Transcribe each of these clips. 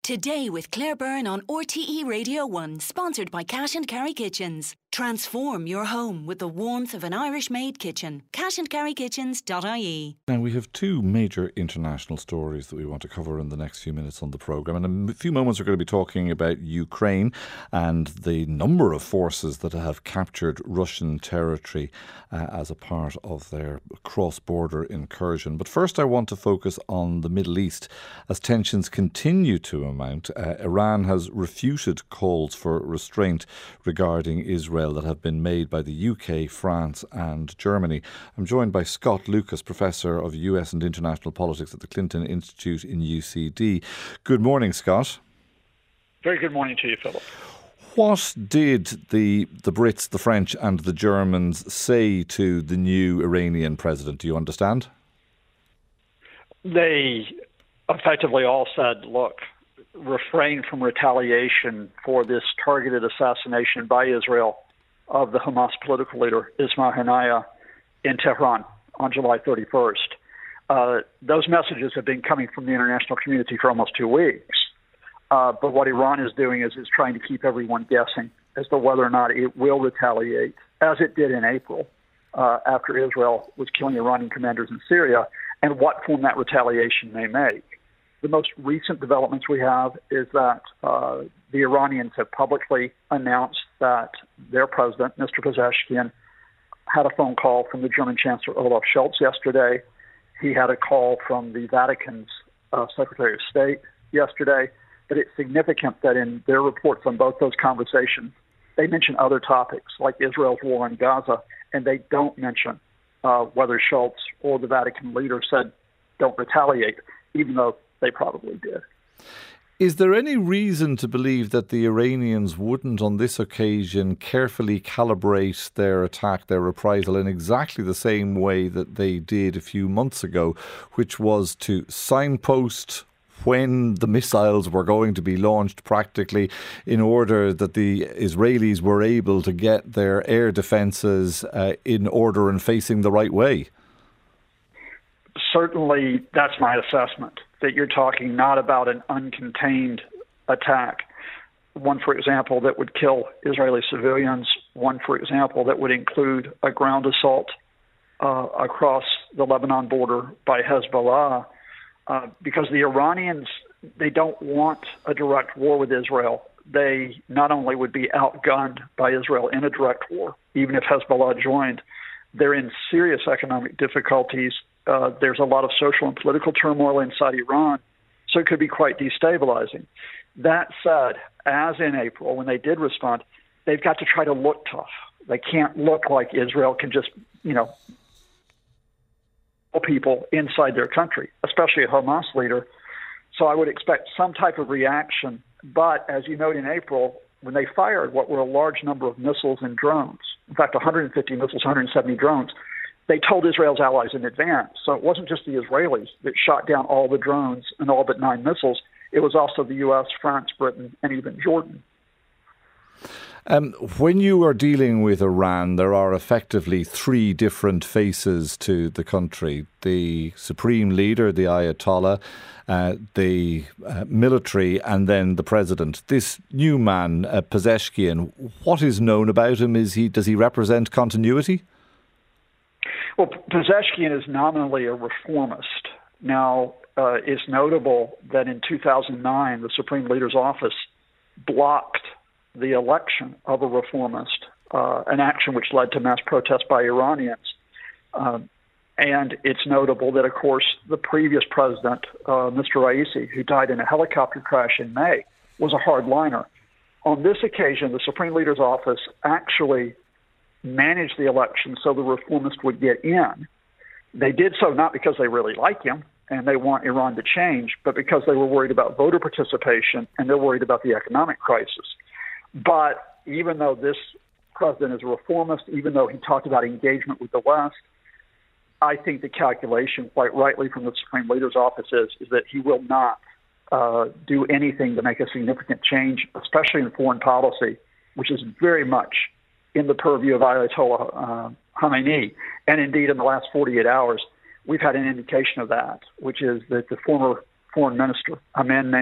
Today with Claire Byrne on RTE Radio 1, sponsored by Cash and Carry Kitchens. Transform your home with the warmth of an Irish-made kitchen. cashandcarrykitchens.ie. Now, we have two major international stories that we want to cover in the next few minutes on the programme. And in a few moments, we're going to be talking about Ukraine and the number of forces that have captured Russian territory as a part of their cross-border incursion. But first, I want to focus on the Middle East as tensions continue to amount. Iran has refuted calls for restraint regarding Israel that have been made by the UK, France and Germany. I'm joined by Scott Lucas, Professor of US and International Politics at the Clinton Institute in UCD. Good morning, Scott. Very good morning to you, Philip. What did the Brits, the French and the Germans say to the new Iranian president? Do you understand? They effectively all said, look, refrain from retaliation for this targeted assassination by Israel of the Hamas political leader, Ismail Haniyeh, in Tehran on July 31st. Those messages have been coming from the international community for almost 2 weeks. But what Iran is doing is it's trying to keep everyone guessing as to whether or not it will retaliate, as it did in April, after Israel was killing Iranian commanders in Syria, and what form that retaliation may make. The most recent developments we have is that the Iranians have publicly announced that their president, Mr. Pezeshkian, had a phone call from the German Chancellor Olaf Scholz yesterday. He had a call from the Vatican's Secretary of State yesterday. But it's significant that in their reports on both those conversations, they mention other topics like Israel's war in Gaza, and they don't mention whether Scholz or the Vatican leader said don't retaliate, even though they probably did. Is there any reason to believe that the Iranians wouldn't on this occasion carefully calibrate their attack, their reprisal, in exactly the same way that they did a few months ago, which was to signpost when the missiles were going to be launched practically in order that the Israelis were able to get their air defences in order and facing the right way? Certainly, that's my assessment, that you're talking not about an uncontained attack. One, for example, that would kill Israeli civilians. One, for example, that would include a ground assault across the Lebanon border by Hezbollah. Because the Iranians, they don't want a direct war with Israel. They not only would be outgunned by Israel in a direct war, even if Hezbollah joined, they're in serious economic difficulties. There's a lot of social and political turmoil inside Iran, so it could be quite destabilizing. That said, as in April, when they did respond, they've got to try to look tough. They can't look like Israel can just, people inside their country, especially a Hamas leader. So I would expect some type of reaction. But as you note in April, when they fired what were a large number of missiles and drones, in fact, 150 missiles, 170 drones, they told Israel's allies in advance. So it wasn't just the Israelis that shot down all the drones and all but 9 missiles. It was also the U.S., France, Britain, and even Jordan. When you are dealing with Iran, there are effectively 3 different faces to the country. The supreme leader, the Ayatollah, the military, and then the president. This new man, Pezeshkian, what is known about him? Does he represent continuity? Well, Pezeshkian is nominally a reformist. Now, it's notable that in 2009, the Supreme Leader's office blocked the election of a reformist, an action which led to mass protests by Iranians. And it's notable that, of course, the previous president, Mr. Raisi, who died in a helicopter crash in May, was a hardliner. On this occasion, the Supreme Leader's office actually managed the election so the reformist would get in. They did so not because they really like him and they want Iran to change, but because they were worried about voter participation and they're worried about the economic crisis. But even though this president is a reformist, even though he talked about engagement with the West, I think the calculation, quite rightly, from the Supreme Leader's office is that he will not do anything to make a significant change, especially in foreign policy, which is very much in the purview of Ayatollah Khamenei. And indeed, in the last 48 hours, we've had an indication of that, which is that the former foreign minister, a man named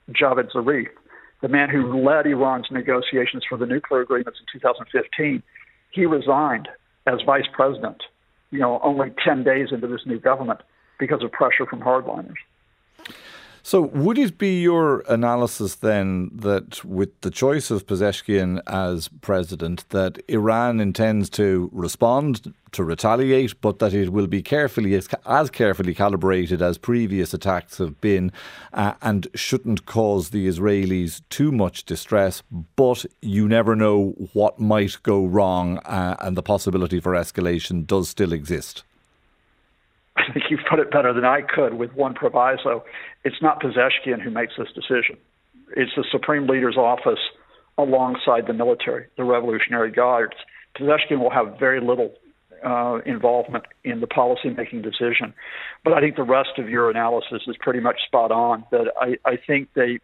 Javad Zarif, the man who led Iran's negotiations for the nuclear agreements in 2015, he resigned as vice president, only 10 days into this new government because of pressure from hardliners. So would it be your analysis then that with the choice of Pezeshkian as president, that Iran intends to respond, to retaliate, but that it will be as carefully calibrated as previous attacks have been, and shouldn't cause the Israelis too much distress, but you never know what might go wrong, and the possibility for escalation does still exist? I think you've put it better than I could with one proviso. It's not Pezeshkian who makes this decision. It's the Supreme Leader's office alongside the military, the Revolutionary Guards. Pezeshkian will have very little involvement in the policy-making decision. But I think the rest of your analysis is pretty much spot on, that I think they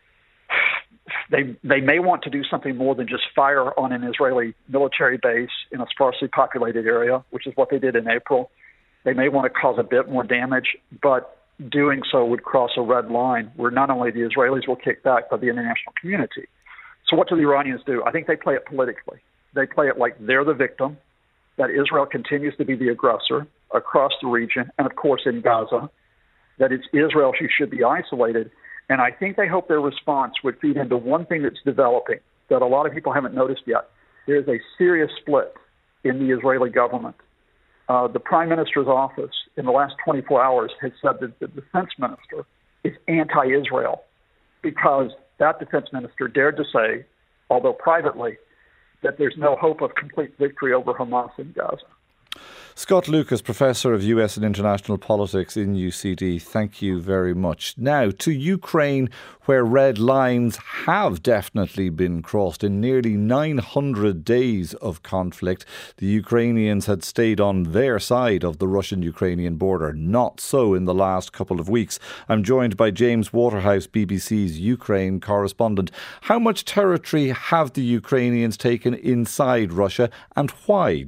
may want to do something more than just fire on an Israeli military base in a sparsely populated area, which is what they did in April. They may want to cause a bit more damage, but doing so would cross a red line where not only the Israelis will kick back, but the international community. So what do the Iranians do? I think they play it politically. They play it like they're the victim, that Israel continues to be the aggressor across the region, and of course in Gaza, that it's Israel who should be isolated. And I think they hope their response would feed into one thing that's developing that a lot of people haven't noticed yet. There's a serious split in the Israeli government. The Prime Minister's office in the last 24 hours has said that the defense minister is anti-Israel because that defense minister dared to say, although privately, that there's no hope of complete victory over Hamas in Gaza. Scott Lucas, Professor of US and International Politics in UCD, thank you very much. Now to Ukraine, where red lines have definitely been crossed. In nearly 900 days of conflict, the Ukrainians had stayed on their side of the Russian-Ukrainian border. Not so in the last couple of weeks. I'm joined by James Waterhouse, BBC's Ukraine correspondent. How much territory have the Ukrainians taken inside Russia, and why?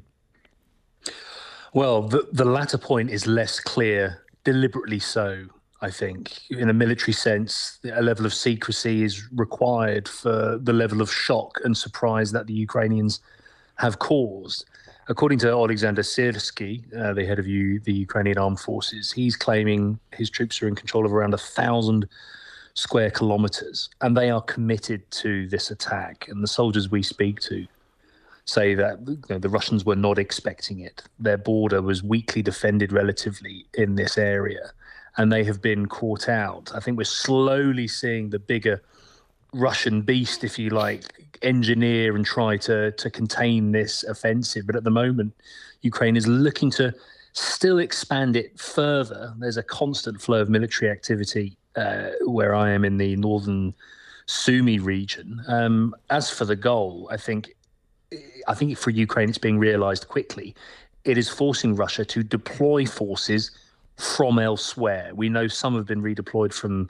Well, the latter point is less clear, deliberately so, I think. In a military sense, a level of secrecy is required for the level of shock and surprise that the Ukrainians have caused. According to Alexander Syrsky, the head of the Ukrainian armed forces, he's claiming his troops are in control of around 1,000 square kilometers, and they are committed to this attack. And the soldiers we speak to say that the Russians were not expecting it. Their border was weakly defended relatively in this area, and they have been caught out. I think we're slowly seeing the bigger Russian beast, if you like, engineer and try to contain this offensive. But at the moment, Ukraine is looking to still expand it further. There's a constant flow of military activity where I am in the northern Sumy region. As for the goal, I think for Ukraine, it's being realized quickly. It is forcing Russia to deploy forces from elsewhere. We know some have been redeployed from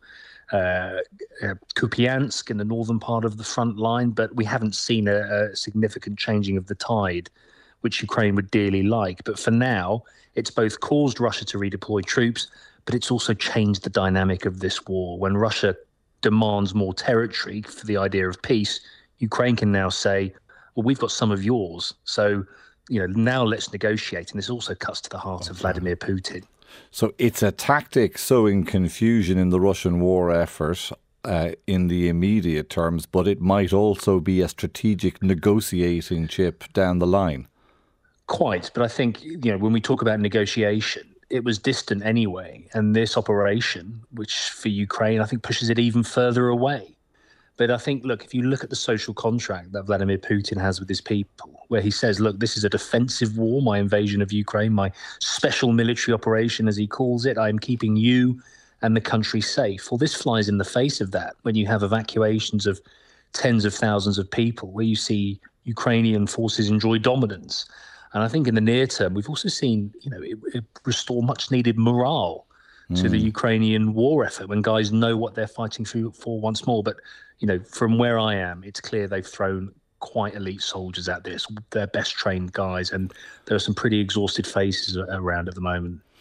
Kupiansk in the northern part of the front line, but we haven't seen a significant changing of the tide, which Ukraine would dearly like. But for now, it's both caused Russia to redeploy troops, but it's also changed the dynamic of this war. When Russia demands more territory for the idea of peace, Ukraine can now say, well, we've got some of yours. So, now let's negotiate. And this also cuts to the heart of Vladimir Putin. So it's a tactic sowing confusion in the Russian war effort in the immediate terms, but it might also be a strategic negotiating chip down the line. Quite. But I think, when we talk about negotiation, it was distant anyway. And this operation, which for Ukraine, I think pushes it even further away. But I think, look, if you look at the social contract that Vladimir Putin has with his people, where he says, look, this is a defensive war, my invasion of Ukraine, my special military operation, as he calls it, I'm keeping you and the country safe. Well, this flies in the face of that when you have evacuations of tens of thousands of people, where you see Ukrainian forces enjoy dominance. And I think in the near term, we've also seen, it restore much needed morale to the Ukrainian war effort when guys know what they're fighting for once more. But, from where I am, it's clear they've thrown quite elite soldiers at this, their best trained guys, and there are some pretty exhausted faces around at the moment.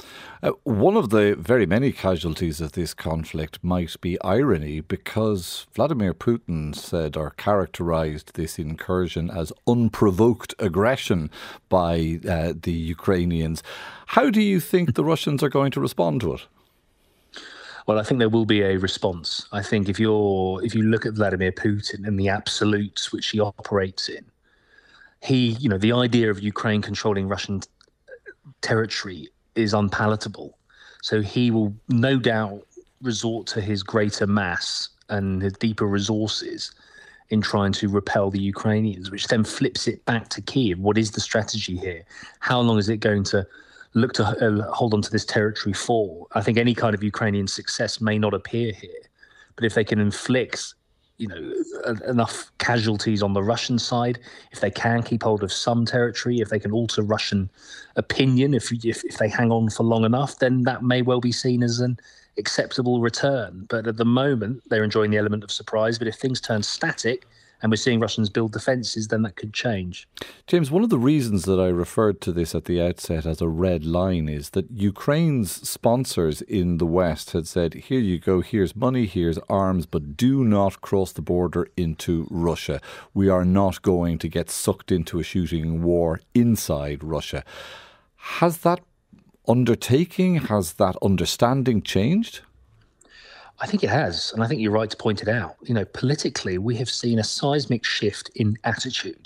One of the very many casualties of this conflict might be irony, because Vladimir Putin said or characterised this incursion as unprovoked aggression by the Ukrainians. How do you think the Russians are going to respond to it? Well, I think there will be a response. I think if you look at Vladimir Putin and the absolutes which he operates in, the idea of Ukraine controlling Russian territory is unpalatable. So he will no doubt resort to his greater mass and his deeper resources in trying to repel the Ukrainians, which then flips it back to Kyiv. What is the strategy here? How long is it going to look to hold on to this territory for? I think any kind of Ukrainian success may not appear here, but if they can inflict enough casualties on the Russian side, if they can keep hold of some territory, if they can alter Russian opinion, if they hang on for long enough, then that may well be seen as an acceptable return. But at the moment, they're enjoying the element of surprise. But if things turn static and we're seeing Russians build defences, then that could change. James, one of the reasons that I referred to this at the outset as a red line is that Ukraine's sponsors in the West had said, here you go, here's money, here's arms, but do not cross the border into Russia. We are not going to get sucked into a shooting war inside Russia. Has that undertaking, has that understanding changed? I think it has, and I think you're right to point it out. Politically, we have seen a seismic shift in attitude.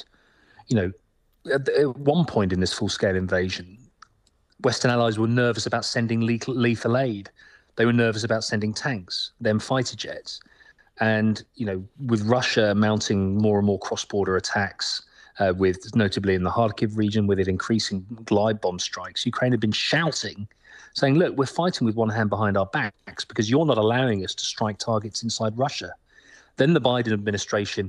At one point in this full-scale invasion, Western allies were nervous about sending lethal aid. They were nervous about sending tanks, then fighter jets. And, with Russia mounting more and more cross-border attacks, notably in the Kharkiv region, with it increasing glide bomb strikes, Ukraine had been shouting, saying, look, we're fighting with one hand behind our backs because you're not allowing us to strike targets inside Russia. Then the Biden administration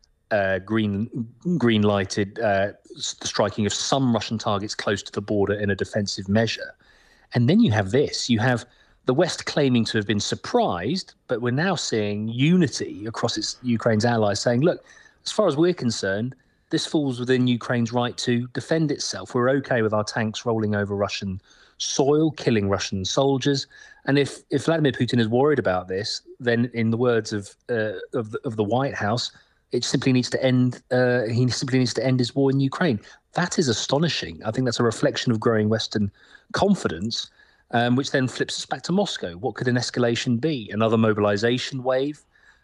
green-lighted the striking of some Russian targets close to the border in a defensive measure. And then you have this. You have the West claiming to have been surprised, but we're now seeing unity across Ukraine's allies saying, look, as far as we're concerned, this falls within Ukraine's right to defend itself. We're okay with our tanks rolling over Russian soil, killing Russian soldiers. And if Vladimir Putin is worried about this, then in the words of the White House, it simply needs to end. He simply needs to end his war in Ukraine. That is astonishing. I think that's a reflection of growing Western confidence, which then flips us back to Moscow. What could an escalation be? Another mobilization wave,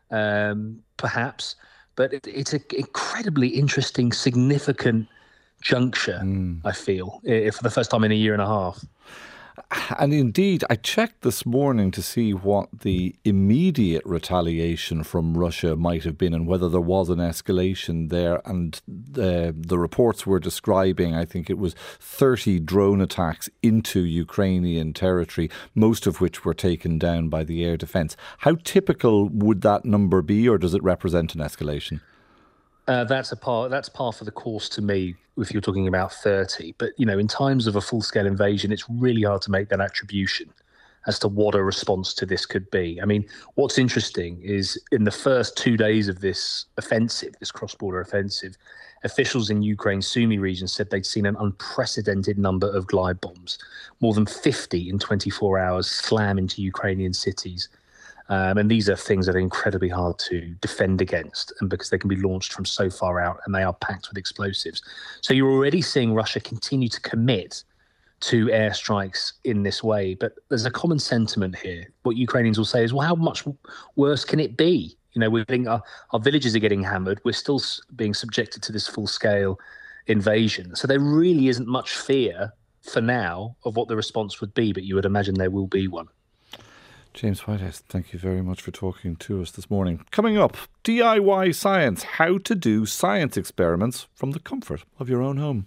perhaps. But it's an incredibly interesting, significant juncture, I feel, for the first time in a year and a half. And indeed, I checked this morning to see what the immediate retaliation from Russia might have been and whether there was an escalation there. And the reports were describing, I think it was 30 drone attacks into Ukrainian territory, most of which were taken down by the air defence. How typical would that number be, or does it represent an escalation? That's par for the course to me, if you're talking about 30. But, in times of a full-scale invasion, it's really hard to make that attribution as to what a response to this could be. I mean, what's interesting is in the first 2 days of this offensive, this cross-border offensive, officials in Ukraine's Sumy region said they'd seen an unprecedented number of glide bombs, more than 50 in 24 hours, slam into Ukrainian cities. And these are things that are incredibly hard to defend against, and because they can be launched from so far out and they are packed with explosives. So you're already seeing Russia continue to commit to airstrikes in this way. But there's a common sentiment here. What Ukrainians will say is, well, how much worse can it be? We're getting, our villages are getting hammered. We're still being subjected to this full-scale invasion. So there really isn't much fear for now of what the response would be, but you would imagine there will be one. James Whitehouse, thank you very much for talking to us this morning. Coming up, DIY Science, how to do science experiments from the comfort of your own home.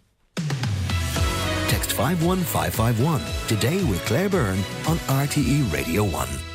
Text 51551 today with Claire Byrne on RTE Radio 1.